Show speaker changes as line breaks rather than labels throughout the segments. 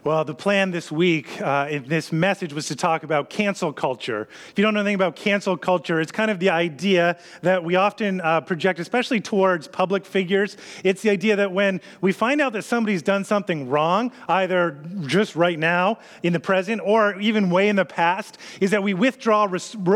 Well, the plan this week in this message was to talk about cancel culture. If you don't know anything about cancel culture, it's kind of the idea that we often project, especially towards public figures. It's the idea that when we find out that somebody's done something wrong, either just right now in the present or even way in the past, is that we withdraw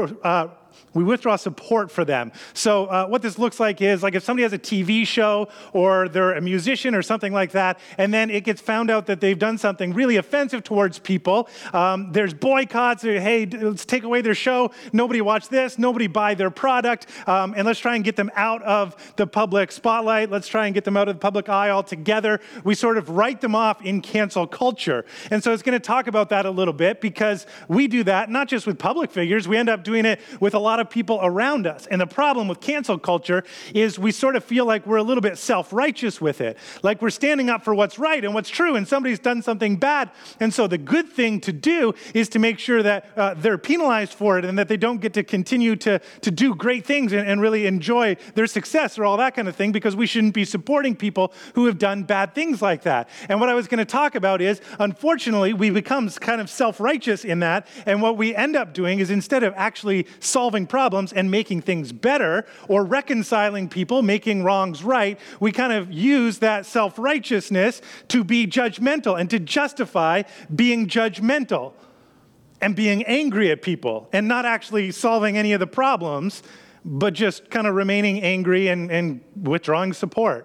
support for them. So what this looks like is like if somebody has a TV show or they're a musician or something like that, and then it gets found out that they've done something really offensive towards people. There's boycotts. Hey, let's take away their show. Nobody watch this. Nobody buy their product. And let's try and get them out of the public spotlight. Let's try and get them out of the public eye altogether. We sort of write them off in cancel culture. And so it's going to talk about that a little bit because we do that not just with public figures. We end up doing it with a lot of people around us. And the problem with cancel culture is we sort of feel like we're a little bit self-righteous with it. Like we're standing up for what's right and what's true, and somebody's done something bad. And so the good thing to do is to make sure that they're penalized for it and that they don't get to continue to do great things and really enjoy their success or all that kind of thing, because we shouldn't be supporting people who have done bad things like that. And what I was going to talk about is, unfortunately, we become kind of self-righteous in that. And what we end up doing is, instead of actually solving problems and making things better or reconciling people, making wrongs right, we kind of use that self-righteousness to be judgmental and to justify being judgmental and being angry at people and not actually solving any of the problems, but just kind of remaining angry and withdrawing support.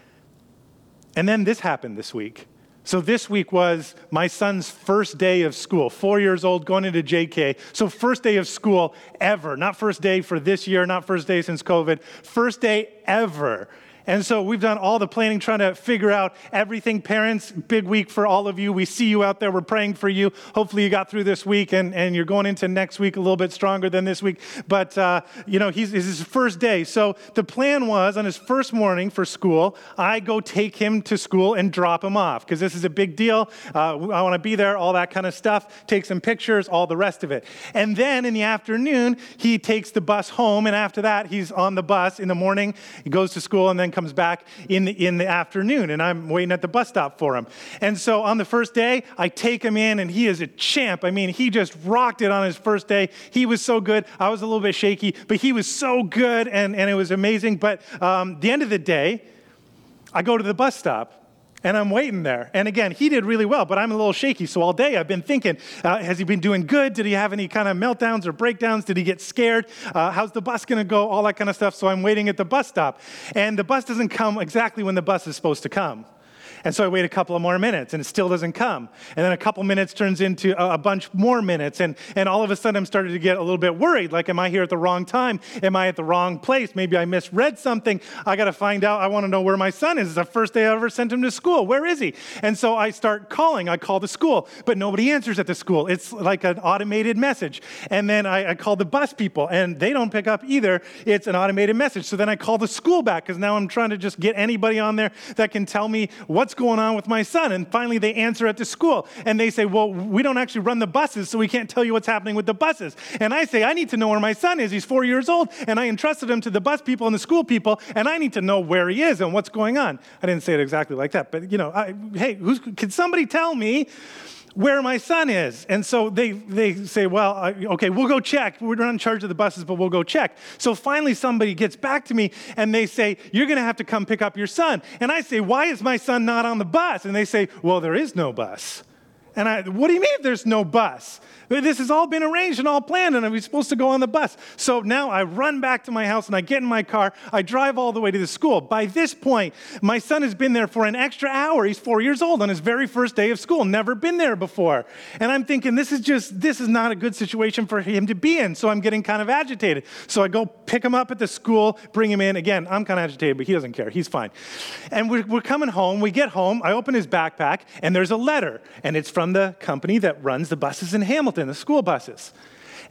And then this happened this week. So this week was my son's first day of school, 4 years old, going into JK. So first day of school ever. Not first day for this year, not first day since COVID. First day ever. And so we've done all the planning, trying to figure out everything. Parents, big week for all of you. We see you out there. We're praying for you. Hopefully you got through this week and you're going into next week a little bit stronger than this week. But, it's his first day. So the plan was, on his first morning for school, I go take him to school and drop him off, because this is a big deal. I want to be there, all that kind of stuff, take some pictures, all the rest of it. And then in the afternoon, he takes the bus home. And after that, he's on the bus in the morning. He goes to school and then comes back in the afternoon, and I'm waiting at the bus stop for him. And so on the first day, I take him in, and he is a champ. I mean, he just rocked it on his first day. He was so good. I was a little bit shaky, but he was so good, and it was amazing. But the end of the day, I go to the bus stop, and I'm waiting there. And again, he did really well, but I'm a little shaky. So all day I've been thinking, has he been doing good? Did he have any kind of meltdowns or breakdowns? Did he get scared? How's the bus going to go? All that kind of stuff. So I'm waiting at the bus stop. And the bus doesn't come exactly when the bus is supposed to come. And so I wait a couple of more minutes, and it still doesn't come. And then a couple minutes turns into a bunch more minutes. And all of a sudden, I'm starting to get a little bit worried. Like, am I here at the wrong time? Am I at the wrong place? Maybe I misread something. I got to find out. I want to know where my son is. It's the first day I ever sent him to school. Where is he? And so I start calling. I call the school, but nobody answers at the school. It's like an automated message. And then I call the bus people, and they don't pick up either. It's an automated message. So then I call the school back, because now I'm trying to just get anybody on there that can tell me what's going on with my son. And finally they answer at the school, and they say, well, we don't actually run the buses, so we can't tell you what's happening with the buses. And I say, I need to know where my son is. He's 4 years old, and I entrusted him to the bus people and the school people, and I need to know where he is and what's going on. I didn't say it exactly like that, but hey, can somebody tell me where my son is? And so they say, well, okay, we'll go check. We're not in charge of the buses, but we'll go check. So finally somebody gets back to me, and they say, you're going to have to come pick up your son. And I say, why is my son not on the bus? And they say, well, there is no bus. And what do you mean there's no bus? This has all been arranged and all planned, and we're supposed to go on the bus. So now I run back to my house, and I get in my car. I drive all the way to the school. By this point, my son has been there for an extra hour. He's 4 years old on his very first day of school. Never been there before. And I'm thinking, this is not a good situation for him to be in. So I'm getting kind of agitated. So I go pick him up at the school, bring him in. Again, I'm kind of agitated, but he doesn't care. He's fine. And we're coming home. We get home. I open his backpack, and there's a letter. And it's from the company that runs the buses in Hamilton, the school buses.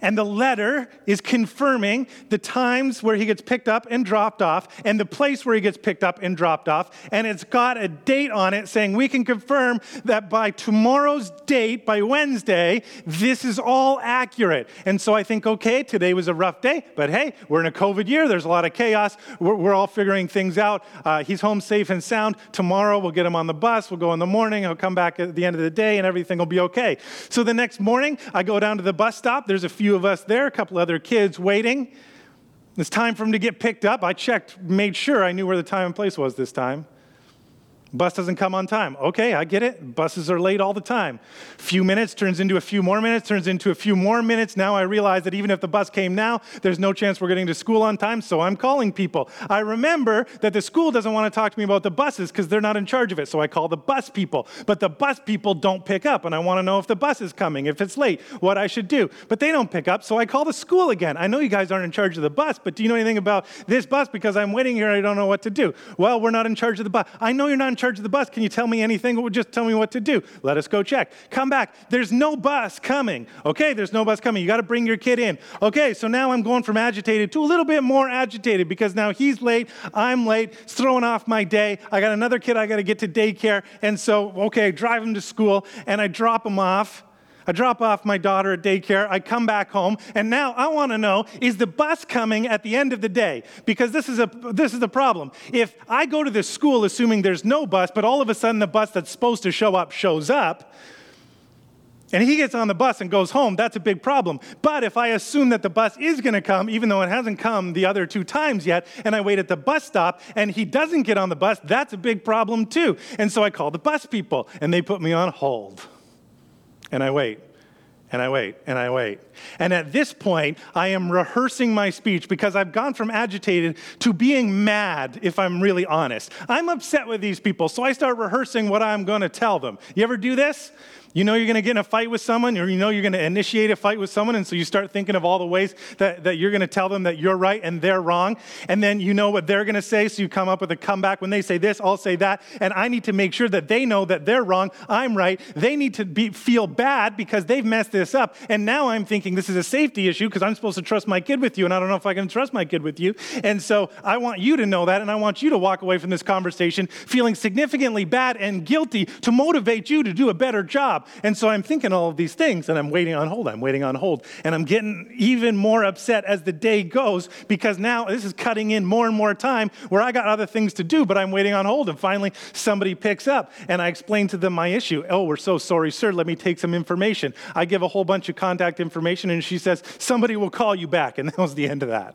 And the letter is confirming the times where he gets picked up and dropped off and the place where he gets picked up and dropped off. And it's got a date on it saying we can confirm that by tomorrow's date, by Wednesday, this is all accurate. And so I think, okay, today was a rough day, but hey, we're in a COVID year. There's a lot of chaos. We're all figuring things out. He's home safe and sound. Tomorrow we'll get him on the bus. We'll go in the morning. He'll come back at the end of the day and everything will be okay. So the next morning I go down to the bus stop. There's a few of us there, a couple other kids waiting. It's time for him to get picked up. I checked, made sure I knew where the time and place was this time. Bus doesn't come on time. Okay, I get it. Buses are late all the time. Few minutes turns into a few more minutes, turns into a few more minutes. Now I realize that even if the bus came now, there's no chance we're getting to school on time, so I'm calling people. I remember that the school doesn't want to talk to me about the buses because they're not in charge of it, so I call the bus people. But the bus people don't pick up, and I want to know if the bus is coming, if it's late, what I should do. But they don't pick up, so I call the school again. I know you guys aren't in charge of the bus, but do you know anything about this bus? Because I'm waiting here and I don't know what to do. Well, we're not in charge of the bus. I know you're not in charge of the bus. Can you tell me anything? Or just tell me what to do. Let us go check. Come back. There's no bus coming. Okay, there's no bus coming. You got to bring your kid in. Okay, so now I'm going from agitated to a little bit more agitated because now he's late, I'm late, it's throwing off my day. I got another kid I got to get to daycare. And so, okay, drive him to school and I drop him off. I drop off my daughter at daycare, I come back home, and now I want to know, is the bus coming at the end of the day? Because this is the problem. If I go to this school assuming there's no bus, but all of a sudden the bus that's supposed to show up shows up, and he gets on the bus and goes home, that's a big problem. But if I assume that the bus is going to come, even though it hasn't come the other 2 times yet, and I wait at the bus stop, and he doesn't get on the bus, that's a big problem too. And so I call the bus people, and they put me on hold. And I wait, and I wait, and I wait. And at this point, I am rehearsing my speech because I've gone from agitated to being mad, if I'm really honest. I'm upset with these people, so I start rehearsing what I'm going to tell them. You ever do this? You know you're going to get in a fight with someone, or you know you're going to initiate a fight with someone, and so you start thinking of all the ways that you're going to tell them that you're right and they're wrong, and then you know what they're going to say, so you come up with a comeback. When they say this, I'll say that, and I need to make sure that they know that they're wrong, I'm right. They need to feel bad because they've messed this up, and now I'm thinking this is a safety issue because I'm supposed to trust my kid with you, and I don't know if I can trust my kid with you, and so I want you to know that, and I want you to walk away from this conversation feeling significantly bad and guilty to motivate you to do a better job. And so I'm thinking all of these things, and I'm waiting on hold, and I'm getting even more upset as the day goes because now this is cutting in more and more time where I got other things to do, but I'm waiting on hold, and finally somebody picks up, and I explain to them my issue. Oh, we're so sorry, sir, let me take some information. I give a whole bunch of contact information, and she says, somebody will call you back, and that was the end of that.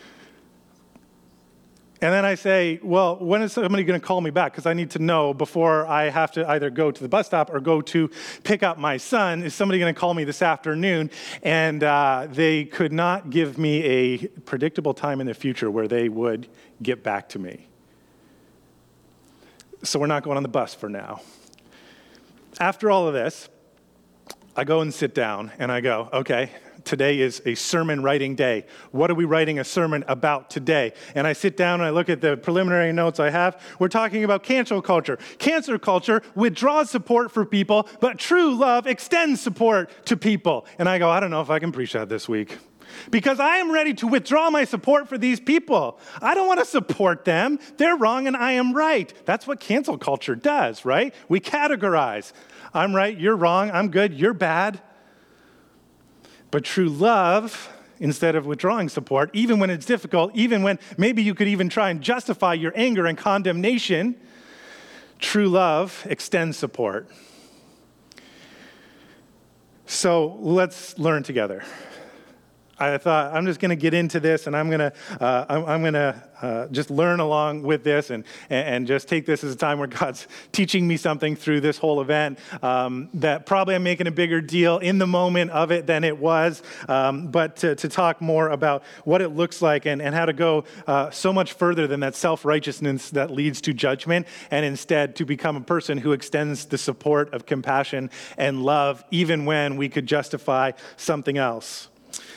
And then I say, well, when is somebody going to call me back? Because I need to know before I have to either go to the bus stop or go to pick up my son. Is somebody going to call me this afternoon? And they could not give me a predictable time in the future where they would get back to me. So we're not going on the bus for now. After all of this, I go and sit down and I go, okay, today is a sermon writing day. What are we writing a sermon about today? And I sit down and I look at the preliminary notes I have. We're talking about cancel culture. Cancel culture withdraws support for people, but true love extends support to people. And I go, I don't know if I can preach that this week. Because I am ready to withdraw my support for these people. I don't want to support them. They're wrong and I am right. That's what cancel culture does, right? We categorize. I'm right, you're wrong, I'm good, you're bad. But true love, instead of withdrawing support, even when it's difficult, even when maybe you could even try and justify your anger and condemnation, true love extends support. So let's learn together. I thought I'm just going to get into this, and I'm going to just learn along with this, and just take this as a time where God's teaching me something through this whole event that probably I'm making a bigger deal in the moment of it than it was, but to talk more about what it looks like and how to go so much further than that self-righteousness that leads to judgment, and instead to become a person who extends the support of compassion and love even when we could justify something else.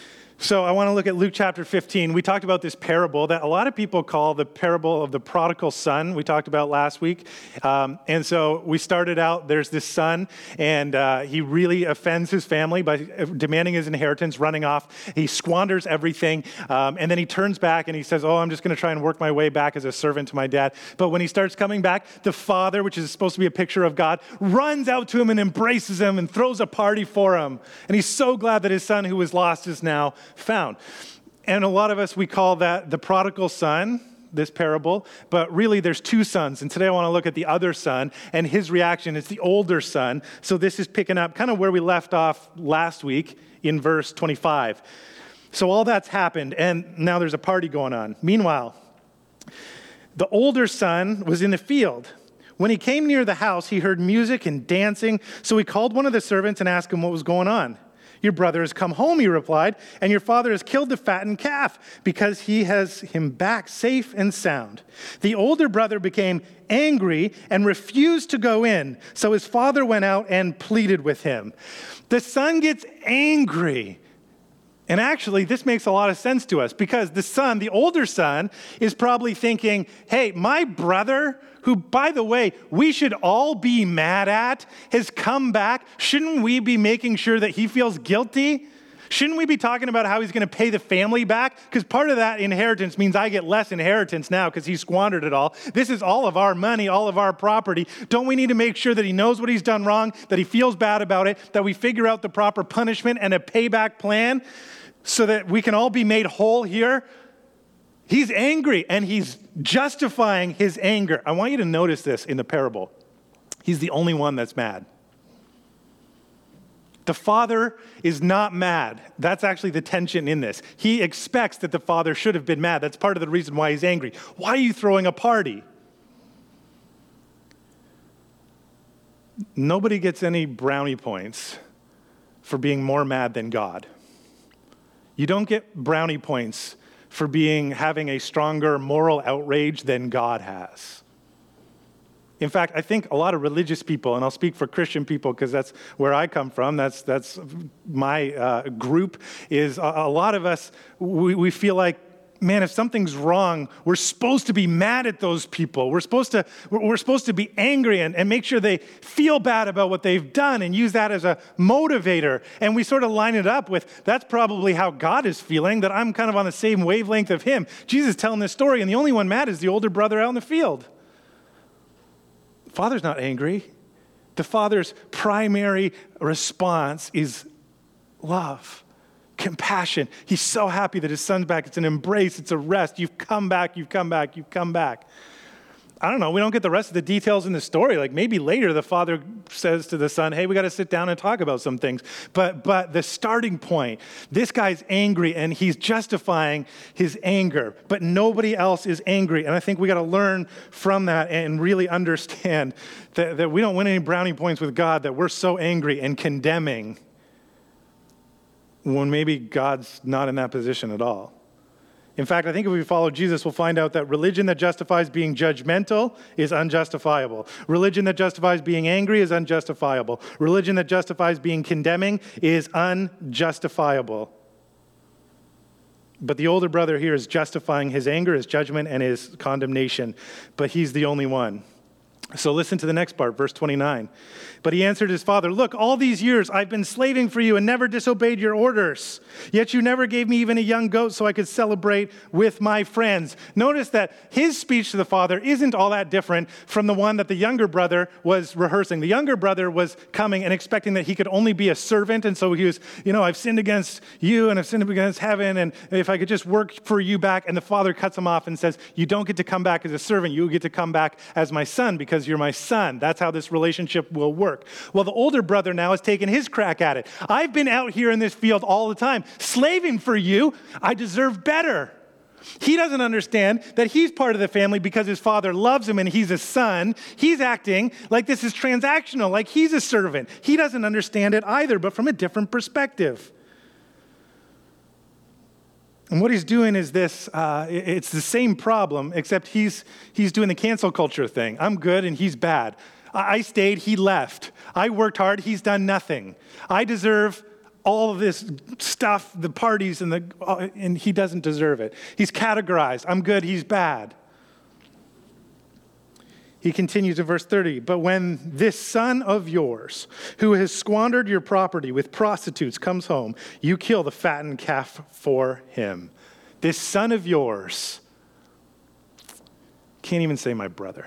So I want to look at Luke chapter 15. We talked about this parable that a lot of people call the parable of the prodigal son. We talked about last week. And so we started out, there's this son, and he really offends his family by demanding his inheritance, running off. He squanders everything. And then he turns back and he says, I'm just going to try and work my way back as a servant to my dad. But when he starts coming back, the father, which is supposed to be a picture of God, runs out to him and embraces him and throws a party for him. And he's so glad that his son who was lost is now found. And a lot of us, we call that the prodigal son, this parable, but really there's two sons. And today I want to look at the other son and his reaction. It's the older son. So this is picking up kind of where we left off last week in verse 25. So all that's happened, and now there's a party going on. Meanwhile, the older son was in the field. When he came near the house, he heard music and dancing. So he called one of the servants and asked him what was going on. Your brother has come home, he replied, and your father has killed the fattened calf because he has him back safe and sound. The older brother became angry and refused to go in. So his father went out and pleaded with him. The son gets angry. And actually, this makes a lot of sense to us because the son, the older son, is probably thinking, hey, my brother, who, by the way, we should all be mad at, has come back. Shouldn't we be making sure that he feels guilty? Shouldn't we be talking about how he's going to pay the family back? Because part of that inheritance means I get less inheritance now because he squandered it all. This is all of our money, all of our property. Don't we need to make sure that he knows what he's done wrong, that he feels bad about it, that we figure out the proper punishment and a payback plan so that we can all be made whole here? He's angry, and he's justifying his anger. I want you to notice this in the parable. He's the only one that's mad. The father is not mad. That's actually the tension in this. He expects that the father should have been mad. That's part of the reason why he's angry. Why are you throwing a party? Nobody gets any brownie points for being more mad than God. You don't get brownie points for having a stronger moral outrage than God has. In fact, I think a lot of religious people, and I'll speak for Christian people because that's where I come from, that's my group, is a lot of us, we feel like, man, if something's wrong, we're supposed to be mad at those people. We're supposed to be angry and make sure they feel bad about what they've done and use that as a motivator. And we sort of line it up with, that's probably how God is feeling, that I'm kind of on the same wavelength of him. Jesus is telling this story, and the only one mad is the older brother out in the field. The father's not angry. The father's primary response is love. Compassion. He's so happy that his son's back. It's an embrace. It's a rest. You've come back. You've come back. You've come back. I don't know. We don't get the rest of the details in the story. Like maybe later the father says to the son, hey, we got to sit down and talk about some things. But the starting point, this guy's angry and he's justifying his anger, but nobody else is angry. And I think we got to learn from that and really understand that we don't win any brownie points with God, that we're so angry and condemning when maybe God's not in that position at all. In fact, I think if we follow Jesus, we'll find out that religion that justifies being judgmental is unjustifiable. Religion that justifies being angry is unjustifiable. Religion that justifies being condemning is unjustifiable. But the older brother here is justifying his anger, his judgment, and his condemnation. But he's the only one. So listen to the next part, verse 29. But he answered his father, look, all these years I've been slaving for you and never disobeyed your orders. Yet you never gave me even a young goat so I could celebrate with my friends. Notice that his speech to the father isn't all that different from the one that the younger brother was rehearsing. The younger brother was coming and expecting that he could only be a servant. And so he was, I've sinned against you and I've sinned against heaven. And if I could just work for you back. And the father cuts him off and says, you don't get to come back as a servant. You get to come back as my son because you're my son. That's how this relationship will work. Well, the older brother now has taken his crack at it. I've been out here in this field all the time, slaving for you. I deserve better. He doesn't understand that he's part of the family because his father loves him and he's a son. He's acting like this is transactional, like he's a servant. He doesn't understand it either, but from a different perspective. And what he's doing is this, it's the same problem, except he's doing the cancel culture thing. I'm good and he's bad. I stayed, he left. I worked hard, he's done nothing. I deserve all of this stuff, the parties, and he doesn't deserve it. He's categorized. I'm good, he's bad. He continues in verse 30, but when this son of yours, who has squandered your property with prostitutes, comes home, you kill the fattened calf for him. This son of yours, can't even say my brother.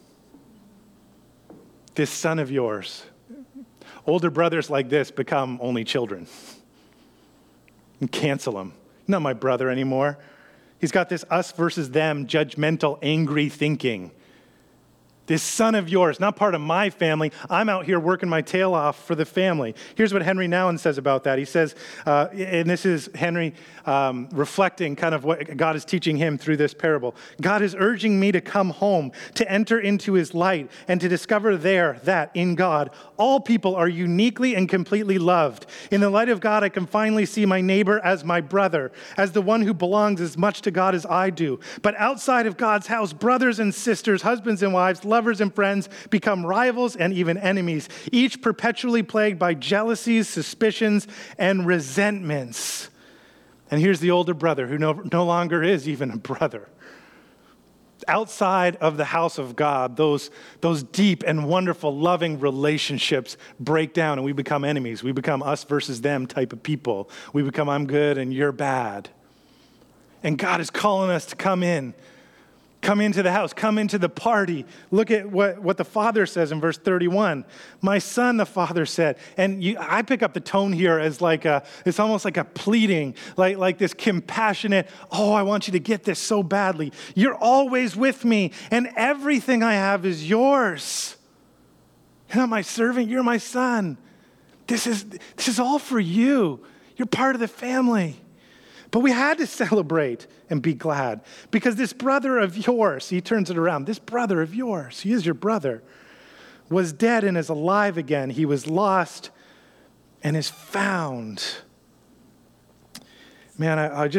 This son of yours. Older brothers like this become only children. And cancel him. Not my brother anymore. He's got this us versus them, judgmental, angry thinking. This son of yours, not part of my family. I'm out here working my tail off for the family. Here's what Henry Nouwen says about that. He says, and this is Henry reflecting kind of what God is teaching him through this parable. God is urging me to come home, to enter into his light, and to discover there that in God, all people are uniquely and completely loved. In the light of God, I can finally see my neighbor as my brother, as the one who belongs as much to God as I do. But outside of God's house, brothers and sisters, husbands and wives, lovers and friends become rivals and even enemies, each perpetually plagued by jealousies, suspicions, and resentments. And here's the older brother who no longer is even a brother. Outside of the house of God, those deep and wonderful, loving relationships break down and we become enemies. We become us versus them type of people. We become I'm good and you're bad. And God is calling us to come in. Come into the house, come into the party. Look at what the father says in verse 31. My son, the father said, and I pick up the tone here as it's almost like a pleading, like this compassionate, oh, I want you to get this so badly. You're always with me, and everything I have is yours. You're not my servant, you're my son. This is all for you. You're part of the family. But we had to celebrate and be glad because this brother of yours, he turns it around, this brother of yours, he is your brother, was dead and is alive again. He was lost and is found. Man, I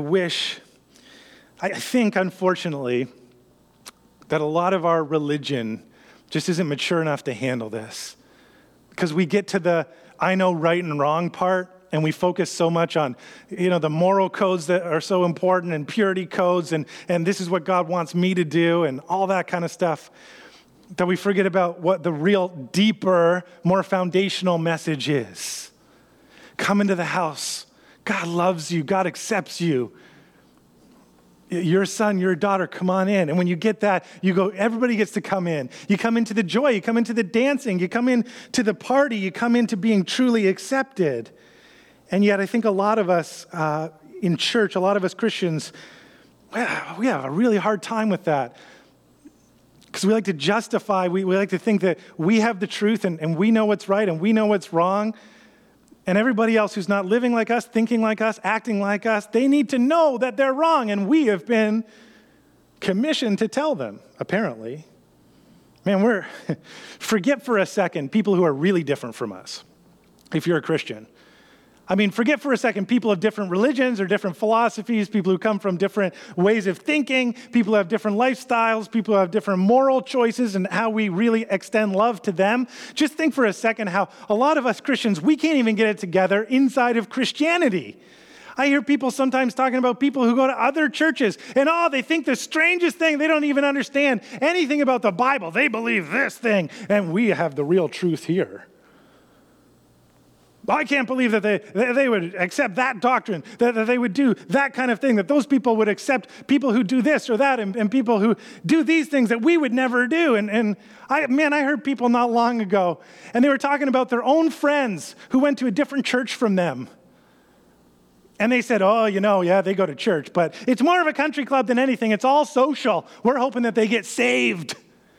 think, unfortunately, that a lot of our religion just isn't mature enough to handle this because we get to the I know right and wrong part. And we focus so much on, the moral codes that are so important and purity codes and this is what God wants me to do and all that kind of stuff that we forget about what the real deeper, more foundational message is. Come into the house. God loves you. God accepts you. You're a son, you're a daughter, come on in. And when you get that, you go, everybody gets to come in. You come into the joy, you come into the dancing, you come into the party, you come into being truly accepted. And yet I think a lot of us in church, a lot of us Christians, we have a really hard time with that. Because we like to justify, we like to think that we have the truth and we know what's right and we know what's wrong. And everybody else who's not living like us, thinking like us, acting like us, they need to know that they're wrong. And we have been commissioned to tell them, apparently. Man, forget for a second people who are really different from us, if you're a Christian. I mean, forget for a second people of different religions or different philosophies, people who come from different ways of thinking, people who have different lifestyles, people who have different moral choices and how we really extend love to them. Just think for a second how a lot of us Christians, we can't even get it together inside of Christianity. I hear people sometimes talking about people who go to other churches and they think the strangest thing, they don't even understand anything about the Bible. They believe this thing and we have the real truth here. I can't believe that they would accept that doctrine, that they would do that kind of thing, that those people would accept people who do this or that and people who do these things that we would never do. And I heard people not long ago, and they were talking about their own friends who went to a different church from them. And they said, they go to church, but it's more of a country club than anything. It's all social. We're hoping that they get saved.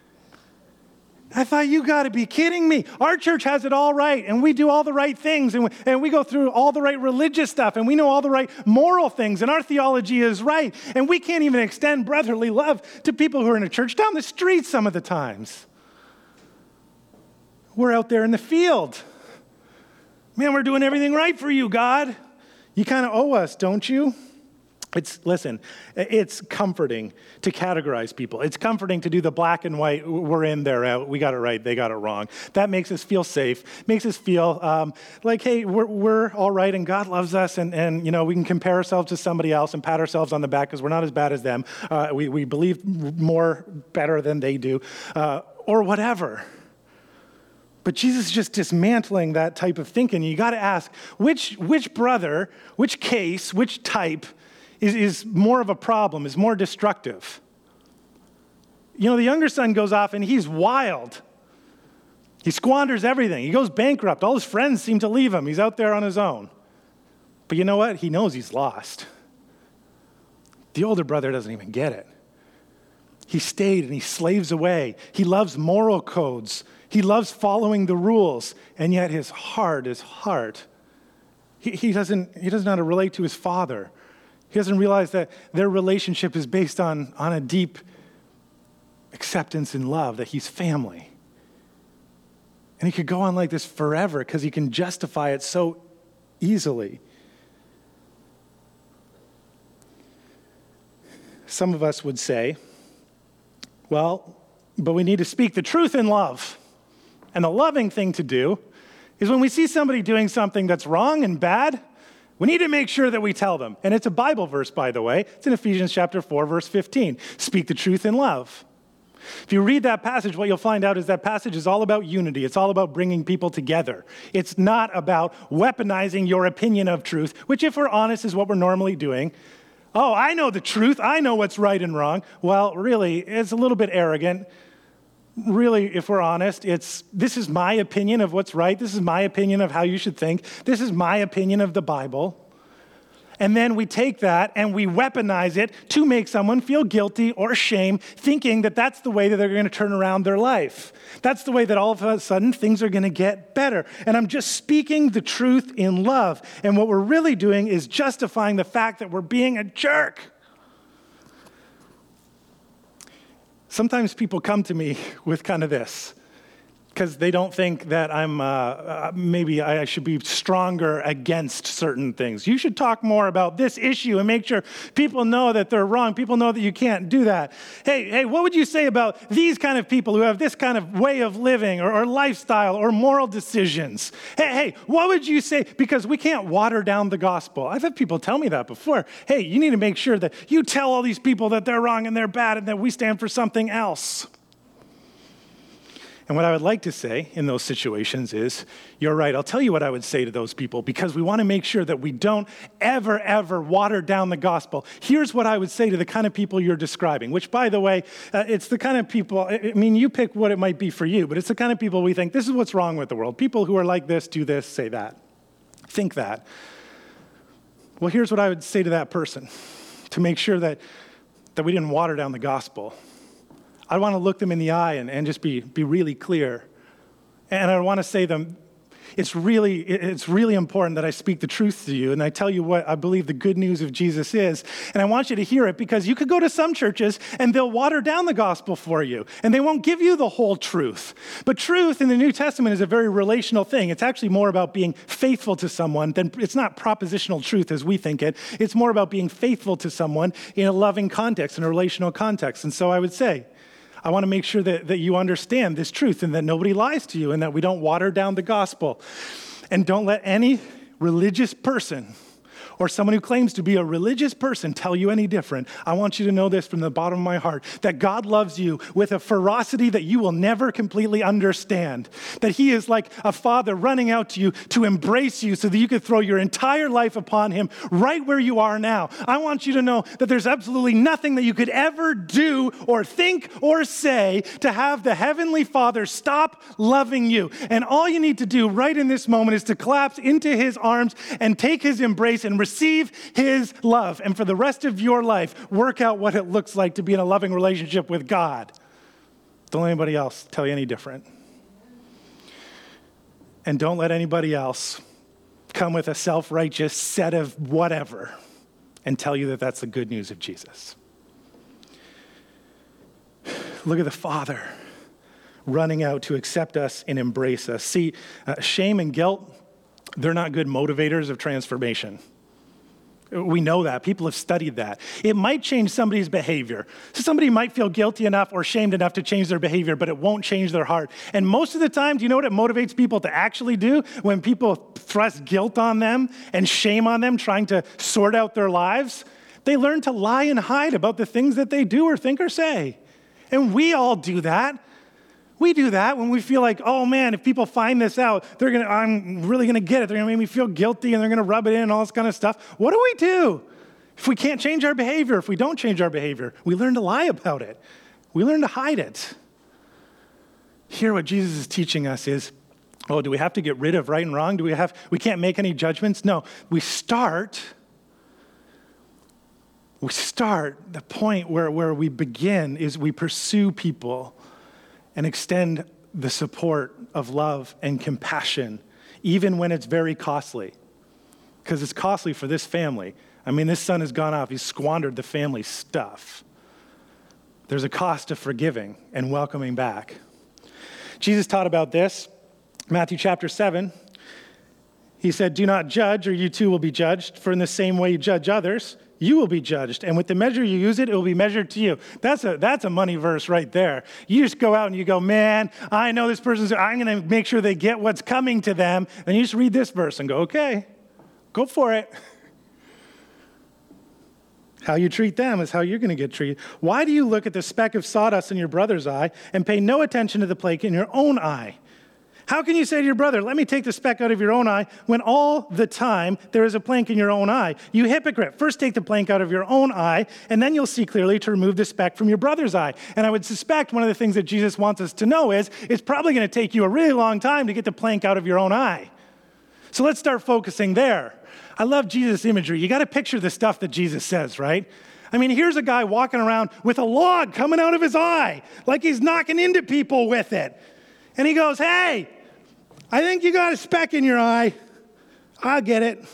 I thought, you got to be kidding me. Our church has it all right, and we do all the right things, and we go through all the right religious stuff, and we know all the right moral things, and our theology is right, and we can't even extend brotherly love to people who are in a church down the street some of the times. We're out there in the field. Man, we're doing everything right for you, God. You kind of owe us, don't you? It's comforting to categorize people. It's comforting to do the black and white, we're in, they're out, we got it right, they got it wrong. That makes us feel safe, makes us feel like, hey, we're all right and God loves us and we can compare ourselves to somebody else and pat ourselves on the back because we're not as bad as them. We believe more better than they do, or whatever. But Jesus is just dismantling that type of thinking. You got to ask, which brother, which case, which type is more of a problem, is more destructive? The younger son goes off and he's wild. He squanders everything. He goes bankrupt. All his friends seem to leave him. He's out there on his own. But you know what? He knows he's lost. The older brother doesn't even get it. He stayed and he slaves away. He loves moral codes. He loves following the rules. And yet his heart is hard. He doesn't know how to relate to his father. He doesn't realize that their relationship is based on a deep acceptance and love, that he's family. And he could go on like this forever because he can justify it so easily. Some of us would say, well, but we need to speak the truth in love. And the loving thing to do is when we see somebody doing something that's wrong and bad, we need to make sure that we tell them. And it's a Bible verse, by the way. It's in Ephesians chapter 4, verse 15. Speak the truth in love. If you read that passage, what you'll find out is that passage is all about unity. It's all about bringing people together. It's not about weaponizing your opinion of truth, which, if we're honest, is what we're normally doing. Oh, I know the truth. I know what's right and wrong. Well, really, it's a little bit arrogant. Really, if we're honest, this is my opinion of what's right. This is my opinion of how you should think. This is my opinion of the Bible. And then we take that and we weaponize it to make someone feel guilty or shame, thinking that that's the way that they're going to turn around their life. That's the way that all of a sudden things are going to get better. And I'm just speaking the truth in love. And what we're really doing is justifying the fact that we're being a jerk. Sometimes people come to me with kind of this, because they don't think that maybe I should be stronger against certain things. You should talk more about this issue and make sure people know that they're wrong. People know that you can't do that. Hey, what would you say about these kind of people who have this kind of way of living or lifestyle or moral decisions? Hey, what would you say? Because we can't water down the gospel. I've had people tell me that before. Hey, you need to make sure that you tell all these people that they're wrong and they're bad and that we stand for something else. And what I would like to say in those situations is, you're right, I'll tell you what I would say to those people, because we want to make sure that we don't ever water down the gospel. Here's what I would say to the kind of people you're describing, which, by the way, it's the kind of people, you pick what it might be for you, but it's the kind of people we think, this is what's wrong with the world. People who are like this, do this, say that, think that. Well, here's what I would say to that person to make sure that we didn't water down the gospel. I want to look them in the eye and just be really clear. And I want to say to them, it's really important that I speak the truth to you and I tell you what I believe the good news of Jesus is. And I want you to hear it, because you could go to some churches and they'll water down the gospel for you and they won't give you the whole truth. But truth in the New Testament is a very relational thing. It's actually more about being faithful to someone than it's not propositional truth as we think it. It's more about being faithful to someone in a loving context, in a relational context. And so I would say, I want to make sure that you understand this truth and that nobody lies to you and that we don't water down the gospel. And don't let any religious person or someone who claims to be a religious person tell you any different. I want you to know this from the bottom of my heart, that God loves you with a ferocity that you will never completely understand, that he is like a father running out to you to embrace you so that you could throw your entire life upon him right where you are now. I want you to know that there's absolutely nothing that you could ever do or think or say to have the Heavenly Father stop loving you. And all you need to do right in this moment is to collapse into his arms and take his embrace and receive his love. And for the rest of your life, work out what it looks like to be in a loving relationship with God. Don't let anybody else tell you any different. And don't let anybody else come with a self-righteous set of whatever and tell you that that's the good news of Jesus. Look at the Father running out to accept us and embrace us. See, shame and guilt, they're not good motivators of transformation. We know that. People have studied that. It might change somebody's behavior. So somebody might feel guilty enough or shamed enough to change their behavior, but it won't change their heart. And most of the time, do you know what it motivates people to actually do when people thrust guilt on them and shame on them, trying to sort out their lives? They learn to lie and hide about the things that they do or think or say. And we all do that. We do that when we feel like, oh man, if people find this out, I'm really going to get it. They're going to make me feel guilty and they're going to rub it in and all this kind of stuff. What do we do? If we can't change our behavior, if we don't change our behavior, we learn to lie about it. We learn to hide it. Here, what Jesus is teaching us is, do we have to get rid of right and wrong? We can't make any judgments? No, we start, the point where we begin is we pursue people and extend the support of love and compassion, even when it's very costly. Because it's costly for this family. I mean, this son has gone off. He's squandered the family stuff. There's a cost to forgiving and welcoming back. Jesus taught about this, Matthew chapter 7. He said, "Do not judge, or you too will be judged. For in the same way you judge others, you will be judged. And with the measure you use it will be measured to you." That's a money verse right there. You just go out and you go, man, I know this person's, I'm going to make sure they get what's coming to them. And you just read this verse and go, okay, go for it. How you treat them is how you're going to get treated. Why do you look at the speck of sawdust in your brother's eye and pay no attention to the plank in your own eye? How can you say to your brother, let me take the speck out of your own eye, when all the time there is a plank in your own eye? You hypocrite, first take the plank out of your own eye, and then you'll see clearly to remove the speck from your brother's eye. And I would suspect one of the things that Jesus wants us to know is, it's probably going to take you a really long time to get the plank out of your own eye. So let's start focusing there. I love Jesus' imagery. You got to picture the stuff that Jesus says, right? I mean, here's a guy walking around with a log coming out of his eye, like he's knocking into people with it. And he goes, hey, I think you got a speck in your eye. I'll get it.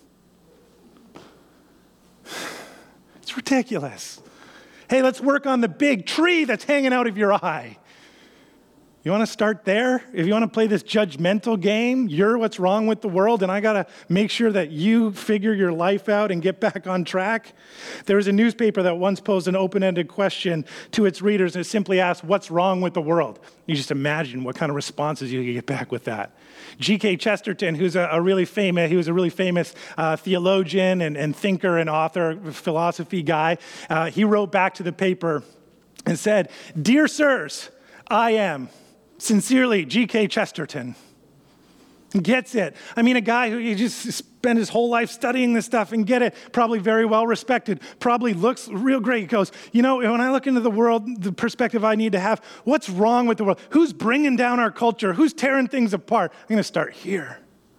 It's ridiculous. Hey, let's work on the big tree that's hanging out of your eye. You want to start there? If you want to play this judgmental game, you're what's wrong with the world, and I got to make sure that you figure your life out and get back on track. There was a newspaper that once posed an open-ended question to its readers, and it simply asked, what's wrong with the world? You just imagine what kind of responses you could get back with that. G.K. Chesterton, who's a really famous theologian and thinker and author, philosophy guy, he wrote back to the paper and said, "Dear sirs, I am sincerely G.K. Chesterton." Gets it. I mean, a guy who just spent his whole life studying this stuff and get it, probably very well respected, probably looks real great. He goes, when I look into the world, the perspective I need to have, what's wrong with the world? Who's bringing down our culture? Who's tearing things apart? I'm going to start here.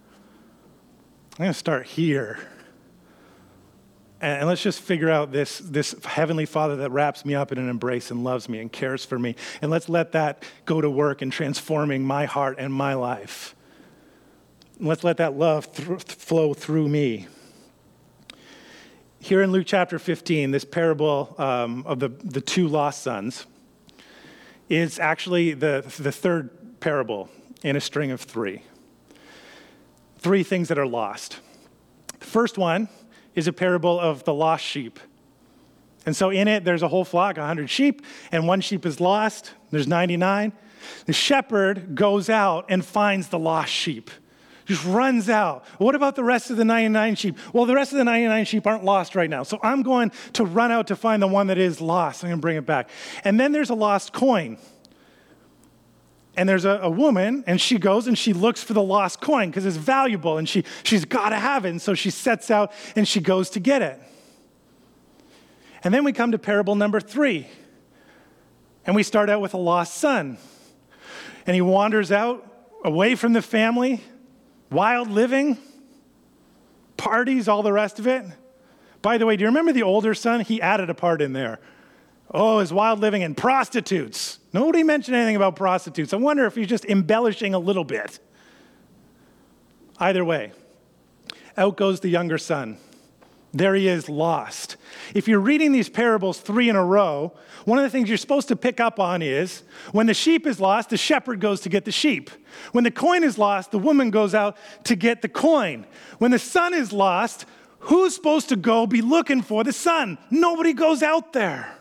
And let's just figure out this Heavenly Father that wraps me up in an embrace and loves me and cares for me. And let's let that go to work in transforming my heart and my life. And let's let that love flow through me. Here in Luke chapter 15, this parable of the two lost sons is actually the third parable in a string of three. Three things that are lost. The first one is a parable of the lost sheep. And so in it, there's a whole flock, 100 sheep, and one sheep is lost. There's 99. The shepherd goes out and finds the lost sheep. Just runs out. What about the rest of the 99 sheep? Well, the rest of the 99 sheep aren't lost right now. So I'm going to run out to find the one that is lost. I'm going to bring it back. And then there's a lost coin. And there's a woman, and she goes and she looks for the lost coin because it's valuable, and she's got to have it. And so she sets out and she goes to get it. And then we come to parable number 3. And we start out with a lost son. And he wanders out away from the family, wild living, parties, all the rest of it. By the way, do you remember the older son? He added a part in there. Oh, his wild living and prostitutes. Nobody mentioned anything about prostitutes. I wonder if he's just embellishing a little bit. Either way, out goes the younger son. There he is, lost. If you're reading these parables 3 in a row, one of the things you're supposed to pick up on is when the sheep is lost, the shepherd goes to get the sheep. When the coin is lost, the woman goes out to get the coin. When the son is lost, Who's supposed to go be looking for the son? Nobody goes out there.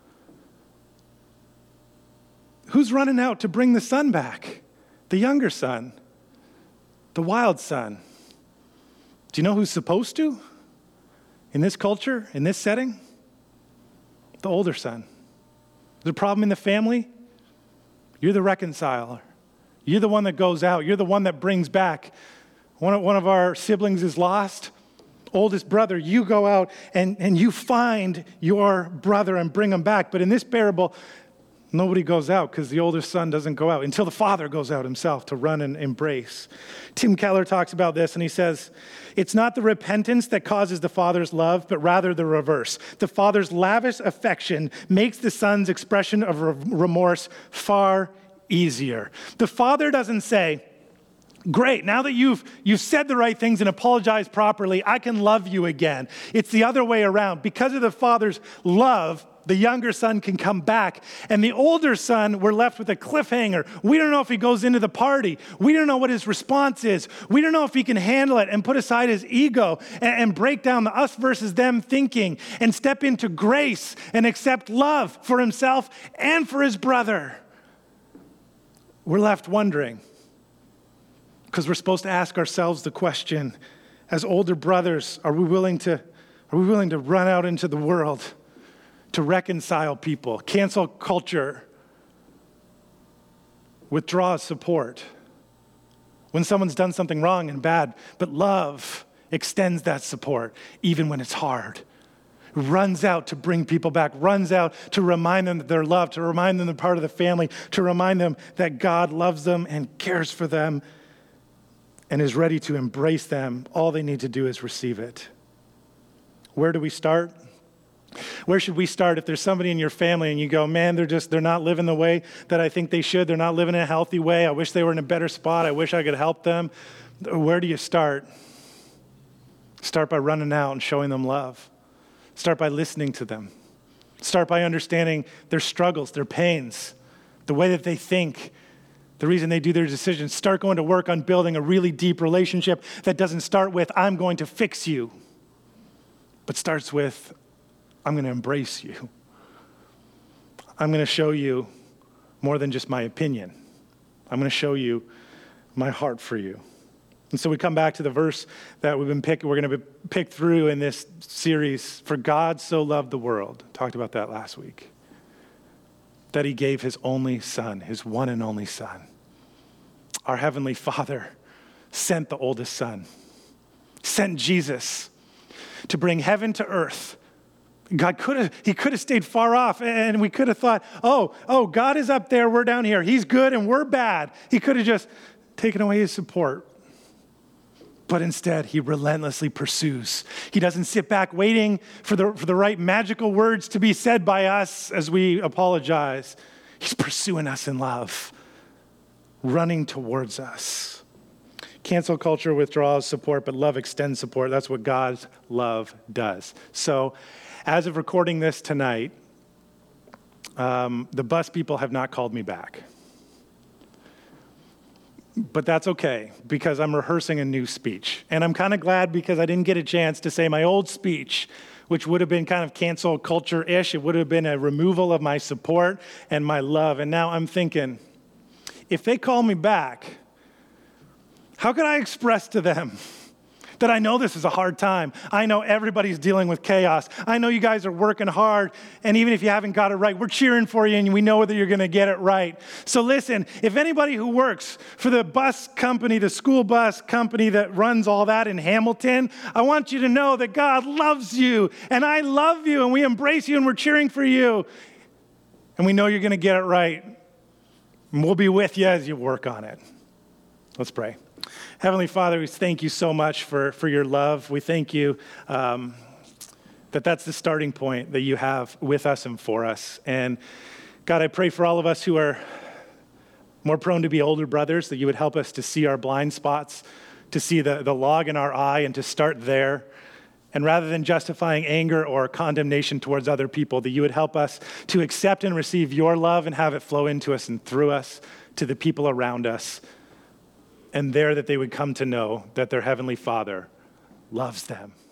Who's running out to bring the son back? The younger son, the wild son. Do you know who's supposed to? In this culture, in this setting? The older son. There's a problem in the family? You're the reconciler. You're the one that goes out. You're the one that brings back. One of our siblings is lost. Oldest brother, you go out and you find your brother and bring him back. But in this parable, nobody goes out because the oldest son doesn't go out until the father goes out himself to run and embrace. Tim Keller talks about this and he says, it's not the repentance that causes the father's love, but rather the reverse. The father's lavish affection makes the son's expression of remorse far easier. The father doesn't say, great, now that you've said the right things and apologized properly, I can love you again. It's the other way around. Because of the father's love, the younger son can come back. And the older son, we're left with a cliffhanger. We don't know if he goes into the party. We don't know what his response is. We don't know if he can handle it and put aside his ego and break down the us versus them thinking and step into grace and accept love for himself and for his brother. We're left wondering, because we're supposed to ask ourselves the question, as older brothers, are we willing to run out into the world to reconcile people? Cancel culture withdraws support when someone's done something wrong and bad, but love extends that support even when it's hard. Runs out to bring people back, runs out to remind them that they're loved, to remind them they're part of the family, to remind them that God loves them and cares for them and is ready to embrace them. All they need to do is receive it. Where do we start? Where should we start if there's somebody in your family and you go, man, they're not living the way that I think they should. They're not living in a healthy way. I wish they were in a better spot. I wish I could help them. Where do you start? Start by running out and showing them love. Start by listening to them. Start by understanding their struggles, their pains, the way that they think, the reason they do their decisions. Start going to work on building a really deep relationship that doesn't start with, I'm going to fix you, but starts with, I'm going to embrace you. I'm going to show you more than just my opinion. I'm going to show you my heart for you. And so we come back to the verse that we're going to pick through in this series. For God so loved the world. Talked about that last week. That he gave his only son, his one and only son. Our heavenly Father sent the oldest son. Sent Jesus to bring heaven to earth. He could have stayed far off and we could have thought, oh, God is up there, we're down here. He's good and we're bad. He could have just taken away his support. But instead, he relentlessly pursues. He doesn't sit back waiting for the right magical words to be said by us as we apologize. He's pursuing us in love, running towards us. Cancel culture withdraws support, but love extends support. That's what God's love does. So, as of recording this tonight, the bus people have not called me back. But that's okay, because I'm rehearsing a new speech. And I'm kind of glad because I didn't get a chance to say my old speech, which would have been kind of cancel culture-ish. It would have been a removal of my support and my love. And now I'm thinking, if they call me back, how can I express to them that I know this is a hard time? I know everybody's dealing with chaos. I know you guys are working hard, and even if you haven't got it right, we're cheering for you, and we know that you're going to get it right. So listen, if anybody who works for the bus company, the school bus company that runs all that in Hamilton, I want you to know that God loves you, and I love you, and we embrace you, and we're cheering for you, and we know you're going to get it right, and we'll be with you as you work on it. Let's pray. Heavenly Father, we thank you so much for your love. We thank you that's the starting point that you have with us and for us. And God, I pray for all of us who are more prone to be older brothers, that you would help us to see our blind spots, to see the log in our eye and to start there. And rather than justifying anger or condemnation towards other people, that you would help us to accept and receive your love and have it flow into us and through us to the people around us. And there that they would come to know that their Heavenly Father loves them.